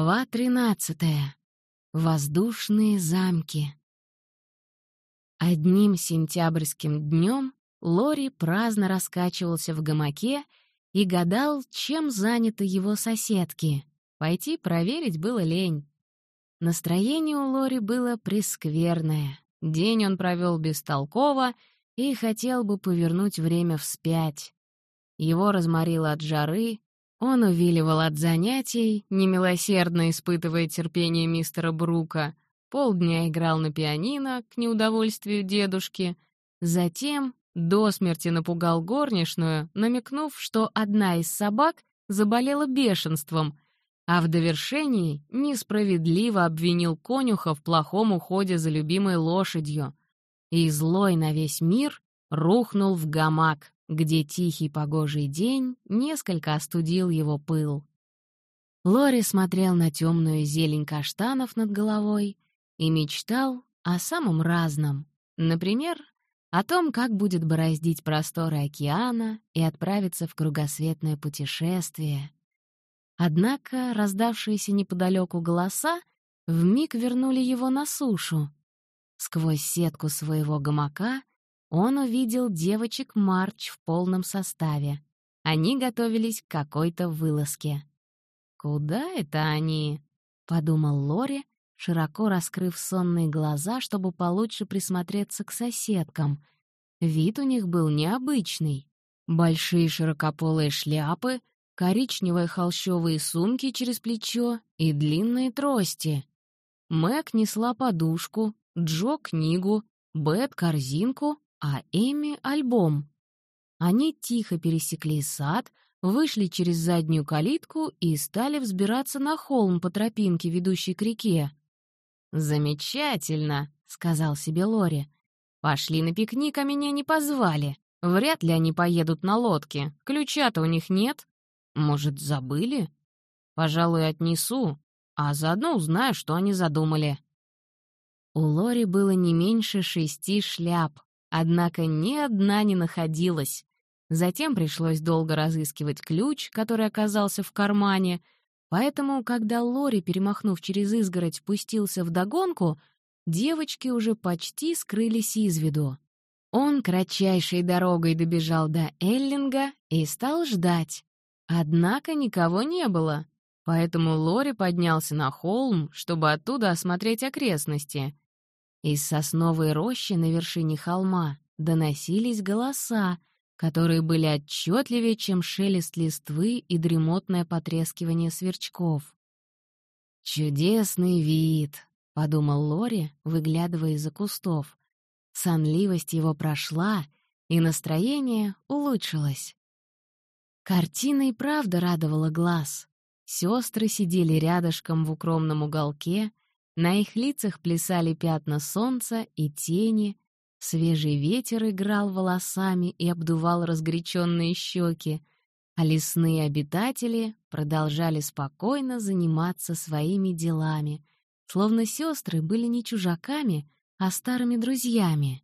Глава 13. Воздушные замки. Одним сентябрьским днем Лори праздно раскачивался в гамаке и гадал, чем заняты его соседки. Пойти проверить было лень. Настроение у Лори было прескверное. День он провел бестолково и хотел бы повернуть время вспять. Его разморило от жары, он увиливал от занятий, немилосердно испытывая терпение мистера Брука, полдня играл на пианино к неудовольствию дедушки, затем до смерти напугал горничную, намекнув, что одна из собак заболела бешенством, а в довершении несправедливо обвинил конюха в плохом уходе за любимой лошадью и, злой на весь мир, рухнул в гамак, где тихий погожий день несколько остудил его пыл. Лори смотрел на темную зелень каштанов над головой и мечтал о самом разном. Например, о том, как будет бороздить просторы океана и отправиться в кругосветное путешествие. Однако раздавшиеся неподалеку голоса вмиг вернули его на сушу. Сквозь сетку своего гамака он увидел девочек Марч в полном составе. Они готовились к какой-то вылазке. «Куда это они?» — подумал Лори, широко раскрыв сонные глаза, чтобы получше присмотреться к соседкам. Вид у них был необычный. Большие широкополые шляпы, коричневые холщовые сумки через плечо и длинные трости. Мэг несла подушку, Джо — книгу, Бет — корзинку, а Эми — альбом. Они тихо пересекли сад, вышли через заднюю калитку и стали взбираться на холм по тропинке, ведущей к реке. «Замечательно», — сказал себе Лори. «Пошли на пикник, а меня не позвали. Вряд ли они поедут на лодке. Ключа-то у них нет. Может, забыли? Пожалуй, отнесу, а заодно узнаю, что они задумали». У Лори было не меньше 6 шляп, однако ни одна не находилась. Затем пришлось долго разыскивать ключ, который оказался в кармане, поэтому, когда Лори, перемахнув через изгородь, пустился вдогонку, девочки уже почти скрылись из виду. Он кратчайшей дорогой добежал до Эллинга и стал ждать. Однако никого не было, поэтому Лори поднялся на холм, чтобы оттуда осмотреть окрестности. Из сосновой рощи на вершине холма доносились голоса, которые были отчетливее, чем шелест листвы и дремотное потрескивание сверчков. «Чудесный вид», — подумал Лори, выглядывая из-за кустов. Сонливость его прошла, и настроение улучшилось. Картина и правда радовала глаз. Сестры сидели рядышком в укромном уголке, на их лицах плясали пятна солнца и тени, свежий ветер играл волосами и обдувал разгоряченные щеки, а лесные обитатели продолжали спокойно заниматься своими делами, словно сестры были не чужаками, а старыми друзьями.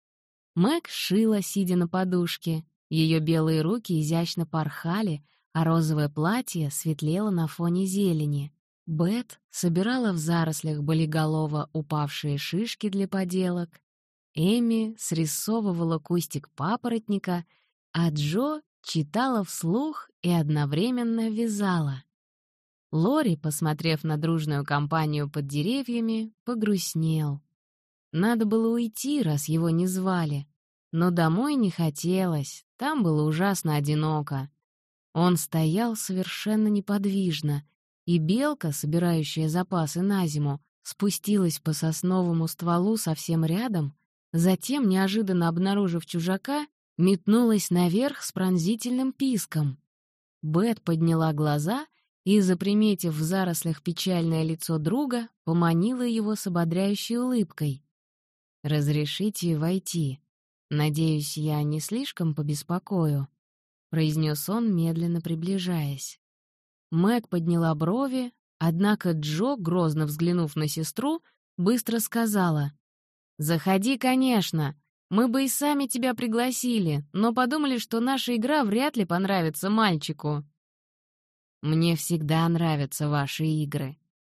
Мэг шила, сидя на подушке, ее белые руки изящно порхали, а розовое платье светлело на фоне зелени. Бет собирала в зарослях болиголова упавшие шишки для поделок, Эми срисовывала кустик папоротника, а Джо читала вслух и одновременно вязала. Лори, посмотрев на дружную компанию под деревьями, погрустнел. Надо было уйти, раз его не звали, но домой не хотелось, там было ужасно одиноко. Он стоял совершенно неподвижно, и белка, собирающая запасы на зиму, спустилась по сосновому стволу совсем рядом, затем, неожиданно обнаружив чужака, метнулась наверх с пронзительным писком. Бет подняла глаза и, заприметив в зарослях печальное лицо друга, поманила его с ободряющей улыбкой. «Разрешите войти. Надеюсь, я не слишком побеспокою», — произнес он, медленно приближаясь. Мэг подняла брови, однако Джо, грозно взглянув на сестру, быстро сказала: «Заходи, конечно. Мы бы и сами тебя пригласили, но подумали, что наша игра вряд ли понравится мальчику». «Мне всегда нравятся ваши игры»,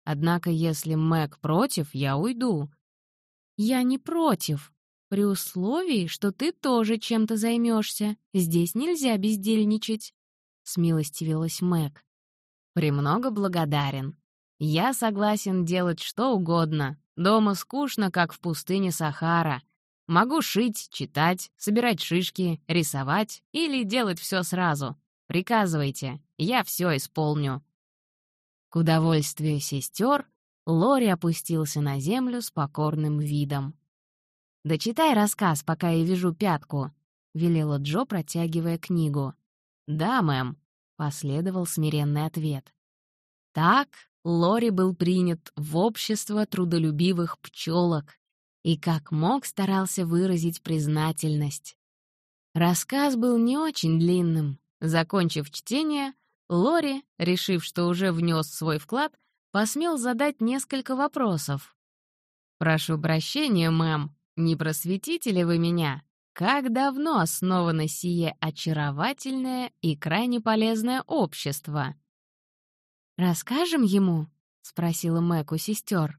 Однако если Мэг против, я уйду». «Я не против, при условии, что ты тоже чем-то займешься. Здесь нельзя бездельничать», — смилостивилась Мэг. «Премного благодарен. Я согласен делать что угодно. Дома скучно, как в пустыне Сахара. Могу шить, читать, собирать шишки, рисовать или делать все сразу. Приказывайте, я все исполню». К удовольствию сестер Лори опустился на землю с покорным видом. «Дочитай рассказ, пока я вяжу пятку», — велела Джо, протягивая книгу. «Да, мэм», — последовал смиренный ответ. Так Лори был принят в общество трудолюбивых пчелок и как мог старался выразить признательность. Рассказ был не очень длинным. Закончив чтение, Лори, решив, что уже внес свой вклад, посмел задать несколько вопросов. «Прошу прощения, мэм, не просветите ли вы меня? Как давно основано сие очаровательное и крайне полезное общество?» «Расскажем ему?» — спросила Мэг у сестер.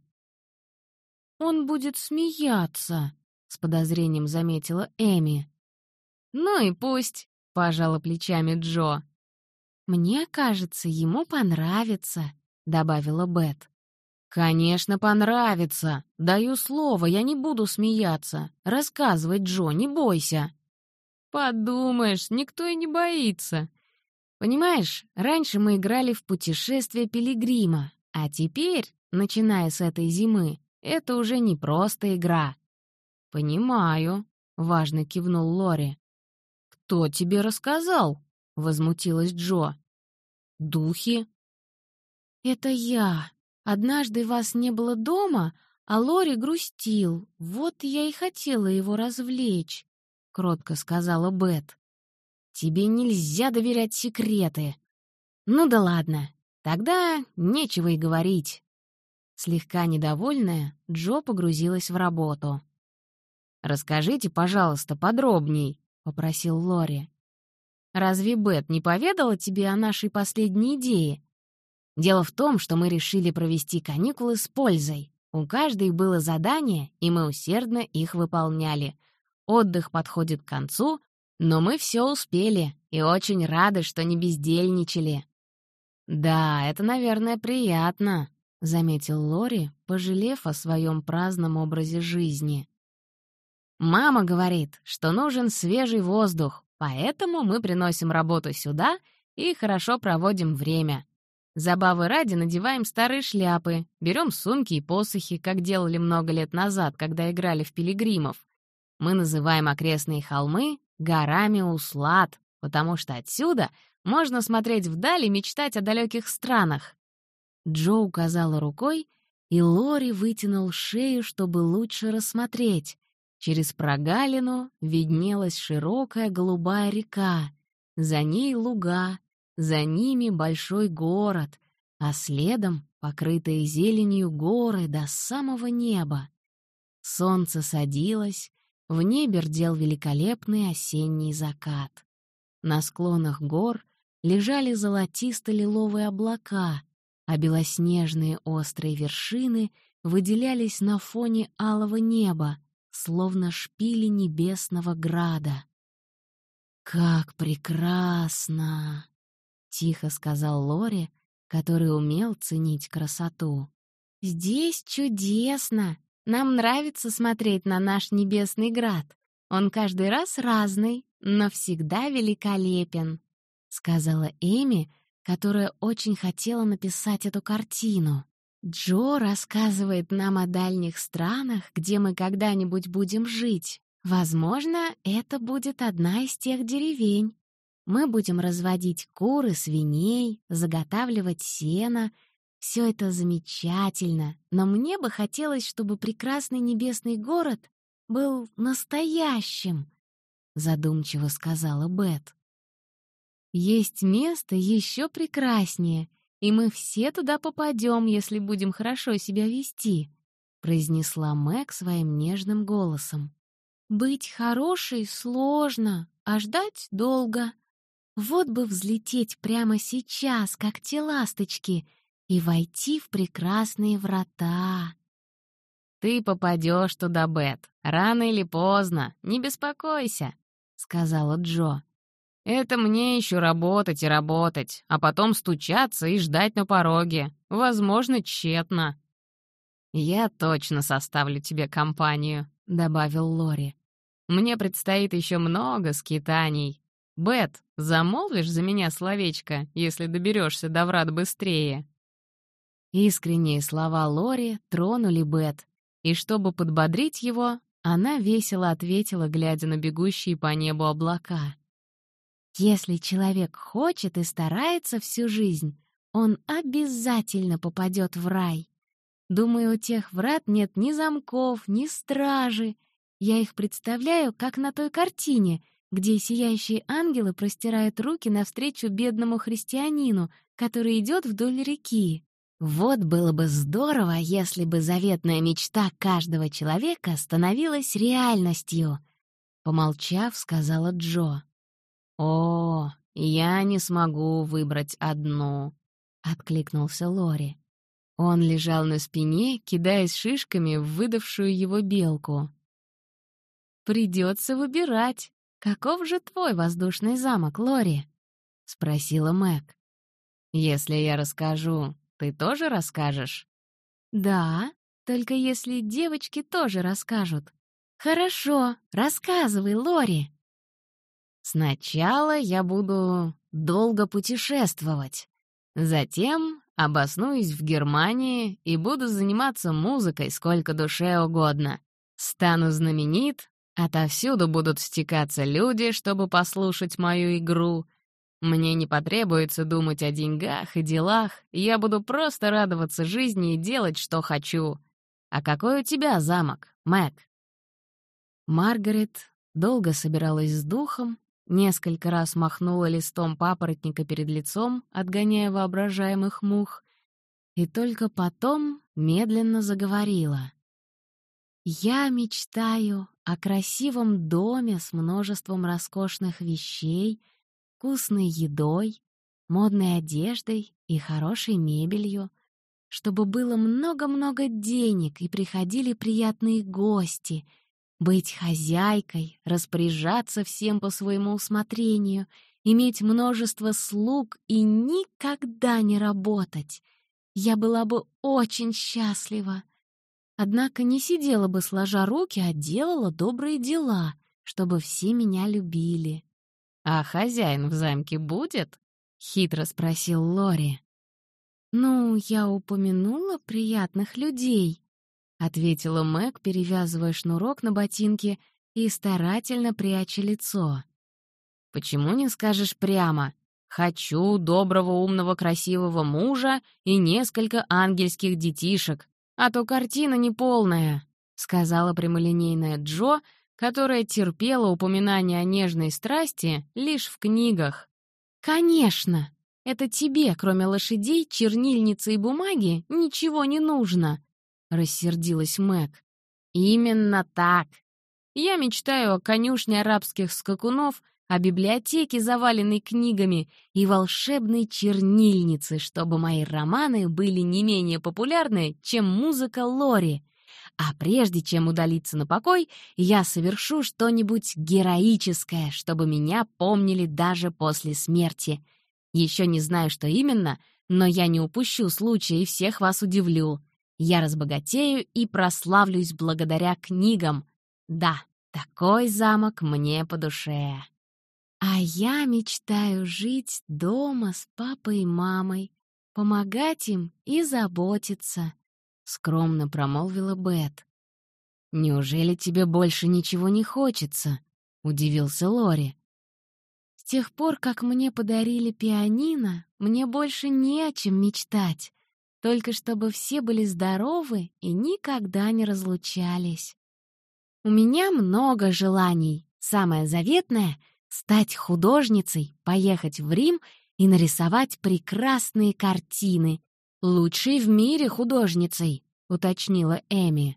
«Он будет смеяться», — с подозрением заметила Эми. «Ну и пусть», — пожала плечами Джо. «Мне кажется, ему понравится», — добавила Бет. «Конечно, понравится. Даю слово, я не буду смеяться. Рассказывай, Джо, не бойся». «Подумаешь, никто и не боится. Понимаешь, раньше мы играли в путешествие пилигрима, а теперь, начиная с этой зимы, это уже не просто игра». «Понимаю», — важно кивнул Лори. «Кто тебе рассказал?» — возмутилась Джо. «Духи?» «Это я. Однажды вас не было дома, а Лори грустил. Вот я и хотела его развлечь», — кротко сказала Бет. «Тебе нельзя доверять секреты». «Ну да ладно, тогда нечего и говорить». Слегка недовольная, Джо погрузилась в работу. «Расскажите, пожалуйста, подробней», — попросил Лори. «Разве Бет не поведала тебе о нашей последней идее? Дело в том, что мы решили провести каникулы с пользой. У каждой было задание, и мы усердно их выполняли. Отдых подходит к концу, но мы все успели и очень рады, что не бездельничали». «Да, это, наверное, приятно», — заметил Лори, пожалев о своем праздном образе жизни. «Мама говорит, что нужен свежий воздух, поэтому мы приносим работу сюда и хорошо проводим время. Забавы ради надеваем старые шляпы, берем сумки и посохи, как делали много лет назад, когда играли в пилигримов. Мы называем окрестные холмы горами Услад, потому что отсюда можно смотреть вдаль и мечтать о далеких странах». Джо указала рукой, и Лори вытянул шею, чтобы лучше рассмотреть. Через прогалину виднелась широкая голубая река, за ней луга, за ними большой город, а следом покрытые зеленью горы до самого неба. Солнце садилось, в небе рдел великолепный осенний закат. На склонах гор лежали золотисто-лиловые облака, а белоснежные острые вершины выделялись на фоне алого неба, словно шпили небесного града. «Как прекрасно!» — тихо сказал Лори, который умел ценить красоту. «Здесь чудесно! Нам нравится смотреть на наш небесный град. Он каждый раз разный, но всегда великолепен», — сказала Эми, которая очень хотела написать эту картину. «Джо рассказывает нам о дальних странах, где мы когда-нибудь будем жить. Возможно, это будет одна из тех деревень. Мы будем разводить кур и свиней, заготавливать сено. Все это замечательно, но мне бы хотелось, чтобы прекрасный небесный город был настоящим», — задумчиво сказала Бет. «Есть место еще прекраснее, и мы все туда попадем, если будем хорошо себя вести», — произнесла Мэг своим нежным голосом. «Быть хорошей сложно, а ждать долго. Вот бы взлететь прямо сейчас, как те ласточки, и войти в прекрасные врата. «Ты попадешь туда, Бет, рано или поздно, не беспокойся», — сказала Джо. «Это мне еще работать и работать, а потом стучаться и ждать на пороге, возможно, тщетно». «Я точно составлю тебе компанию», — добавил Лори. «Мне предстоит еще много скитаний. Бет, замолвишь за меня словечко, если доберешься до врат быстрее?» Искренние слова Лори тронули Бет, и чтобы подбодрить его, она весело ответила, глядя на бегущие по небу облака. Если человек хочет и старается всю жизнь, он обязательно попадет в рай. Думаю, у тех врат нет ни замков, ни стражи. Я их представляю, как на той картине, где сияющие ангелы простирают руки навстречу бедному христианину, который идет вдоль реки. Вот было бы здорово, если бы заветная мечта каждого человека становилась реальностью, помолчав, сказала Джо. «О, я не смогу выбрать одну», — откликнулся Лори. Он лежал на спине, кидаясь шишками в выдавшую его белку. «Придется выбирать. Каков же твой воздушный замок, Лори?» — спросила Мэг. «Если я расскажу, ты тоже расскажешь?» «Да, только если девочки тоже расскажут». «Хорошо, рассказывай, Лори». «Сначала я буду долго путешествовать. Затем обоснуюсь в Германии и буду заниматься музыкой сколько душе угодно. Стану знаменит, отовсюду будут стекаться люди, чтобы послушать мою игру. Мне не потребуется думать о деньгах и делах, я буду просто радоваться жизни и делать, что хочу. А какой у тебя замок, Мэг?» Маргарет долго собиралась с духом, несколько раз махнула листом папоротника перед лицом, отгоняя воображаемых мух, и только потом медленно заговорила. «Я мечтаю о красивом доме с множеством роскошных вещей, вкусной едой, модной одеждой и хорошей мебелью, чтобы было много-много денег и приходили приятные гости, быть хозяйкой, распоряжаться всем по своему усмотрению, иметь множество слуг и никогда не работать. Я была бы очень счастлива. Однако не сидела бы сложа руки, а делала добрые дела, чтобы все меня любили». «А хозяин в замке будет?» — хитро спросил Лори. «Ну, я упомянула приятных людей», — ответила Мэг, перевязывая шнурок на ботинке и старательно пряча лицо. «Почему не скажешь прямо? Хочу доброго, умного, красивого мужа и несколько ангельских детишек, а то картина неполная», — сказала прямолинейная Джо, которая терпела упоминание о нежной страсти лишь в книгах. «Конечно! Это тебе, кроме лошадей, чернильницы и бумаги, ничего не нужно!» — рассердилась Мэг. «Именно так! Я мечтаю о конюшне арабских скакунов, о библиотеке, заваленной книгами, и волшебной чернильнице, чтобы мои романы были не менее популярны, чем музыка Лори. А прежде чем удалиться на покой, я совершу что-нибудь героическое, чтобы меня помнили даже после смерти. Еще не знаю, что именно, но я не упущу случая и всех вас удивлю. Я разбогатею и прославлюсь благодаря книгам. Да, такой замок мне по душе». «А я мечтаю жить дома с папой и мамой, помогать им и заботиться», — скромно промолвила Бет. «Неужели тебе больше ничего не хочется?» — удивился Лори. «С тех пор, как мне подарили пианино, мне больше не о чем мечтать, только чтобы все были здоровы и никогда не разлучались. У меня много желаний. Самое заветное — стать художницей, поехать в Рим и нарисовать прекрасные картины. Лучшей в мире художницей», — уточнила Эми.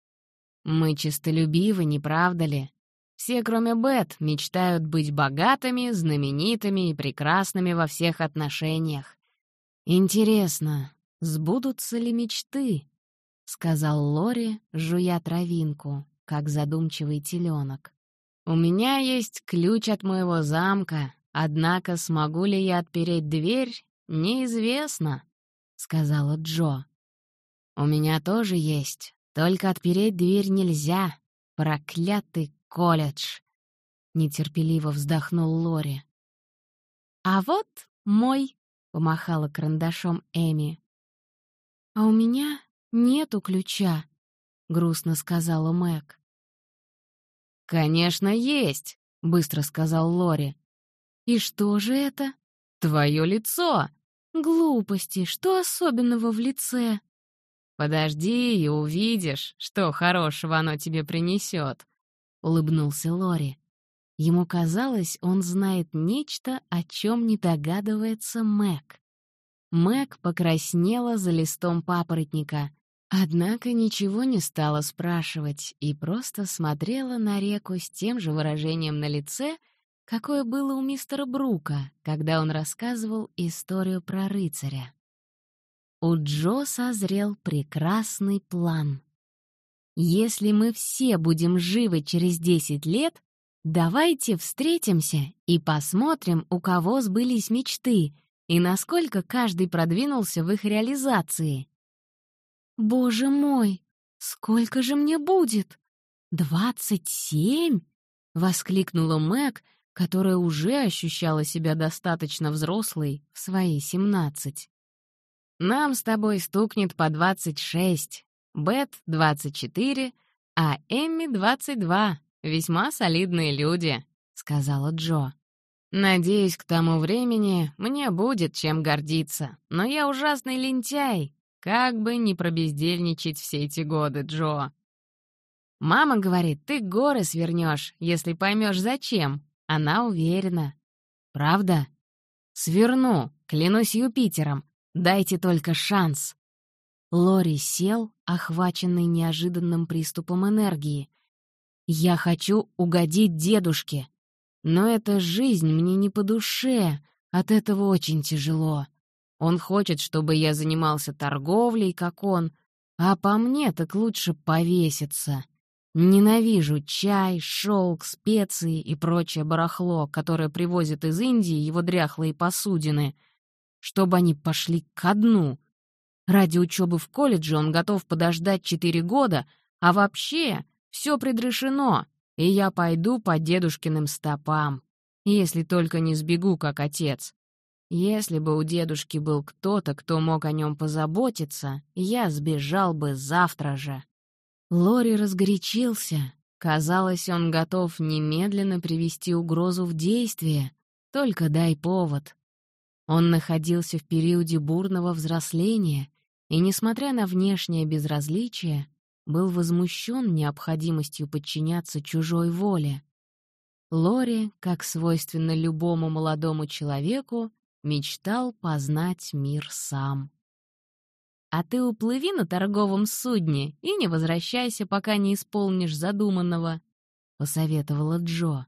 «Мы честолюбивы, не правда ли? Все, кроме Бет, мечтают быть богатыми, знаменитыми и прекрасными во всех отношениях. Интересно, сбудутся ли мечты?» — сказал Лори, жуя травинку, как задумчивый теленок. «У меня есть ключ от моего замка, однако смогу ли я отпереть дверь, неизвестно», — сказала Джо. «У меня тоже есть, только отпереть дверь нельзя. Проклятый колледж!» — нетерпеливо вздохнул Лори. «А вот мой», — помахала карандашом Эми. «А у меня нету ключа», — грустно сказала Мэг. «Конечно, есть», — быстро сказал Лори. «И что же это?» «Твое лицо!» «Глупости, что особенного в лице?» «Подожди и увидишь, что хорошего оно тебе принесет», — улыбнулся Лори. Ему казалось, он знает нечто, о чем не догадывается Мэг. Мэг покраснела за листом папоротника, однако ничего не стала спрашивать и просто смотрела на реку с тем же выражением на лице, какое было у мистера Брука, когда он рассказывал историю про рыцаря. У Джо созрел прекрасный план. «Если мы все будем живы через 10 лет, давайте встретимся и посмотрим, у кого сбылись мечты и насколько каждый продвинулся в их реализации». «Боже мой, сколько же мне будет? 27?» — воскликнула Мэг, которая уже ощущала себя достаточно взрослой в свои 17. «Нам с тобой стукнет по 26, Бет — 24, а Эмми — 22. Весьма солидные люди», — сказала Джо. «Надеюсь, к тому времени мне будет чем гордиться, но я ужасный лентяй, как бы не пробездельничать все эти годы, Джо». «Мама говорит, ты горы свернешь, если поймешь, зачем». Она уверена. «Правда?» «Сверну, клянусь Юпитером. Дайте только шанс». Лори сел, охваченный неожиданным приступом энергии. «Я хочу угодить дедушке. Но эта жизнь мне не по душе, от этого очень тяжело. Он хочет, чтобы я занимался торговлей, как он, а по мне так лучше повеситься. Ненавижу чай, шелк, специи и прочее барахло, которое привозят из Индии его дряхлые посудины, чтобы они пошли ко дну. Ради учебы в колледже он готов подождать 4 года, а вообще все предрешено, и я пойду по дедушкиным стопам, если только не сбегу, как отец. Если бы у дедушки был кто-то, кто мог о нем позаботиться, я сбежал бы завтра же». Лори разгорячился. Казалось, он готов немедленно привести угрозу в действие. Только дай повод. Он находился в периоде бурного взросления и, несмотря на внешнее безразличие, был возмущен необходимостью подчиняться чужой воле. Лори, как свойственно любому молодому человеку, мечтал познать мир сам. «А ты уплыви на торговом судне и не возвращайся, пока не исполнишь задуманного», — посоветовала Джо.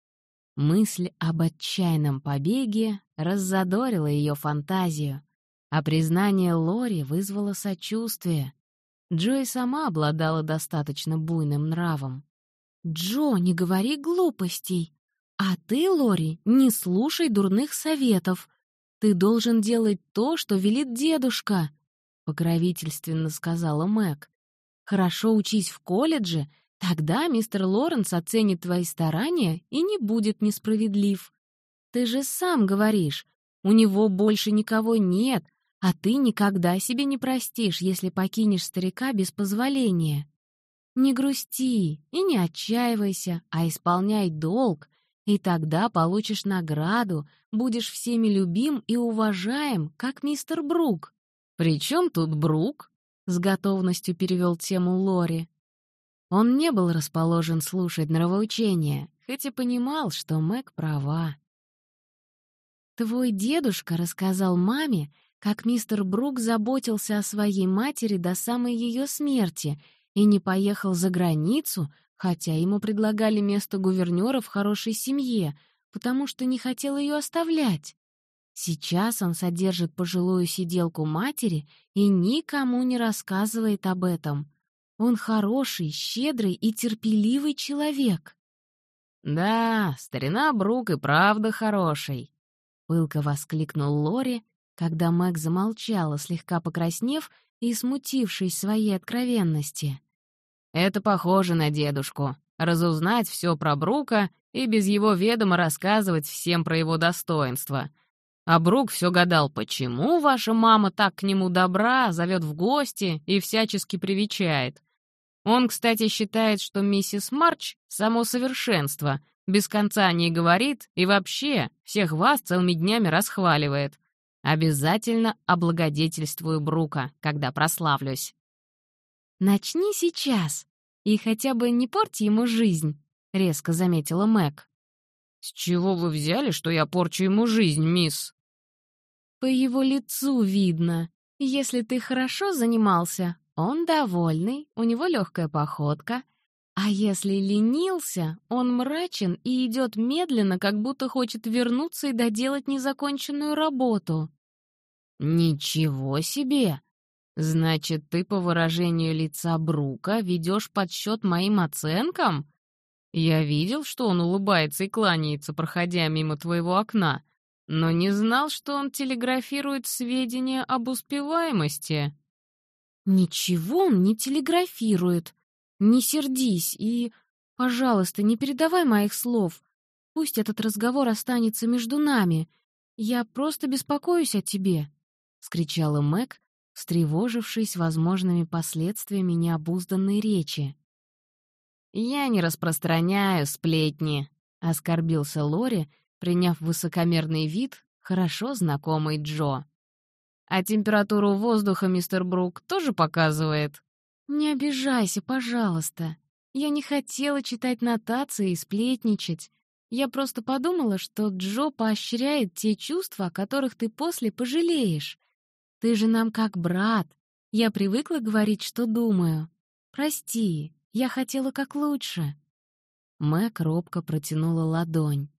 Мысль об отчаянном побеге раззадорила ее фантазию, а признание Лори вызвало сочувствие. Джо и сама обладала достаточно буйным нравом. «Джо, не говори глупостей. А ты, Лори, не слушай дурных советов. Ты должен делать то, что велит дедушка», — покровительственно сказала Мэг. «Хорошо учись в колледже, тогда мистер Лоренс оценит твои старания и не будет несправедлив. Ты же сам говоришь, у него больше никого нет, а ты никогда себе не простишь, если покинешь старика без позволения. Не грусти и не отчаивайся, а исполняй долг, и тогда получишь награду, будешь всеми любим и уважаем, как мистер Брук». «При чем тут Брук?» — с готовностью перевел тему Лори. Он не был расположен слушать нравоучения, хоть и понимал, что Мэг права. «Твой дедушка рассказал маме, как мистер Брук заботился о своей матери до самой ее смерти и не поехал за границу, хотя ему предлагали место гувернера в хорошей семье, потому что не хотел ее оставлять. Сейчас он содержит пожилую сиделку матери и никому не рассказывает об этом. Он хороший, щедрый и терпеливый человек. «Да, старина Брук и правда хороший», — пылко воскликнул Лори, когда Мэг замолчала, слегка покраснев и смутившись своей откровенности. «Это похоже на дедушку. Разузнать все про Брука и без его ведома рассказывать всем про его достоинства. А Брук все гадал, почему ваша мама так к нему добра, зовет в гости и всячески привечает. Он, кстати, считает, что миссис Марч — само совершенство, без конца о ней говорит и вообще всех вас целыми днями расхваливает. Обязательно облагодетельствую Брука, когда прославлюсь». «Начни сейчас, и хотя бы не порти ему жизнь», — резко заметила Мэг. «С чего вы взяли, что я порчу ему жизнь, мисс?» «По его лицу видно. Если ты хорошо занимался, он довольный, у него легкая походка. А если ленился, он мрачен и идет медленно, как будто хочет вернуться и доделать незаконченную работу». «Ничего себе! Значит, ты по выражению лица Брука ведешь подсчет моим оценкам? Я видел, что он улыбается и кланяется, проходя мимо твоего окна, но не знал, что он телеграфирует сведения об успеваемости». «Ничего он не телеграфирует. Не сердись и, пожалуйста, не передавай моих слов. Пусть этот разговор останется между нами. Я просто беспокоюсь о тебе», — вскричала Мэг, встревожившись возможными последствиями необузданной речи. «Я не распространяю сплетни», — оскорбился Лори, приняв высокомерный вид, хорошо знакомый Джо. «А температуру воздуха мистер Брук тоже показывает?» «Не обижайся, пожалуйста. Я не хотела читать нотации и сплетничать. Я просто подумала, что Джо поощряет те чувства, о которых ты после пожалеешь. Ты же нам как брат. Я привыкла говорить, что думаю. Прости, я хотела как лучше». Мэг робко протянула ладонь.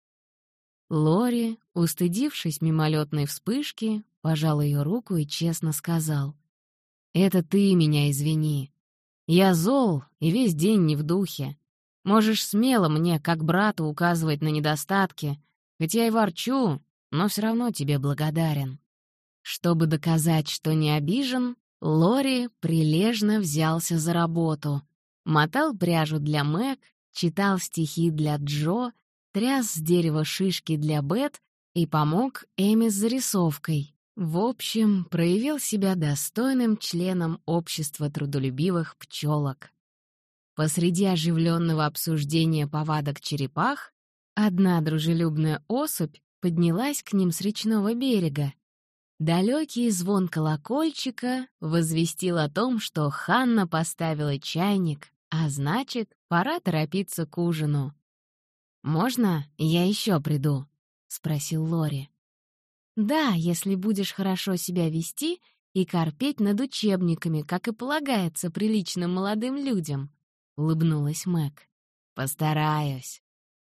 Лори, устыдившись мимолетной вспышки, пожал ее руку и честно сказал: «Это ты меня извини. Я зол и весь день не в духе. Можешь смело мне, как брату, указывать на недостатки, хоть я и ворчу, но все равно тебе благодарен». Чтобы доказать, что не обижен, Лори прилежно взялся за работу. Мотал пряжу для Мэг, читал стихи для Джо, тряс с дерева шишки для Бет и помог Эми с зарисовкой. В общем, проявил себя достойным членом общества трудолюбивых пчелок. Посреди оживленного обсуждения повадок черепах одна дружелюбная особь поднялась к ним с речного берега. Далекий звон колокольчика возвестил о том, что Ханна поставила чайник, а значит, пора торопиться к ужину. «Можно я еще приду?» — спросил Лори. «Да, если будешь хорошо себя вести и корпеть над учебниками, как и полагается приличным молодым людям», — улыбнулась Мэг. «Постараюсь.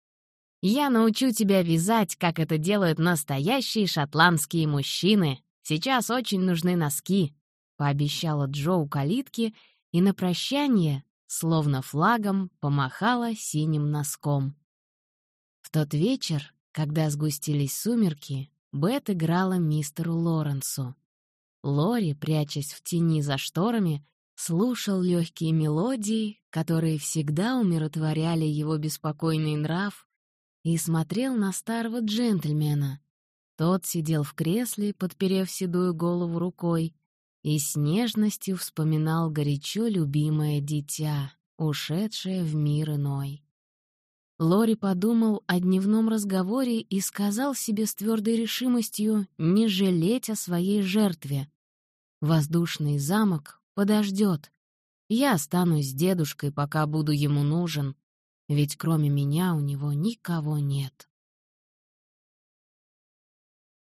Я научу тебя вязать, как это делают настоящие шотландские мужчины. Сейчас очень нужны носки», — пообещала Джо у калитки и на прощание, словно флагом, помахала синим носком. В тот вечер, когда сгустились сумерки, Бет играла мистеру Лоренсу. Лори, прячась в тени за шторами, слушал легкие мелодии, которые всегда умиротворяли его беспокойный нрав, и смотрел на старого джентльмена. Тот сидел в кресле, подперев седую голову рукой, и с нежностью вспоминал горячо любимое дитя, ушедшее в мир иной. Лори подумал о дневном разговоре и сказал себе с твердой решимостью не жалеть о своей жертве. «Воздушный замок подождет. Я останусь с дедушкой, пока буду ему нужен, ведь кроме меня у него никого нет».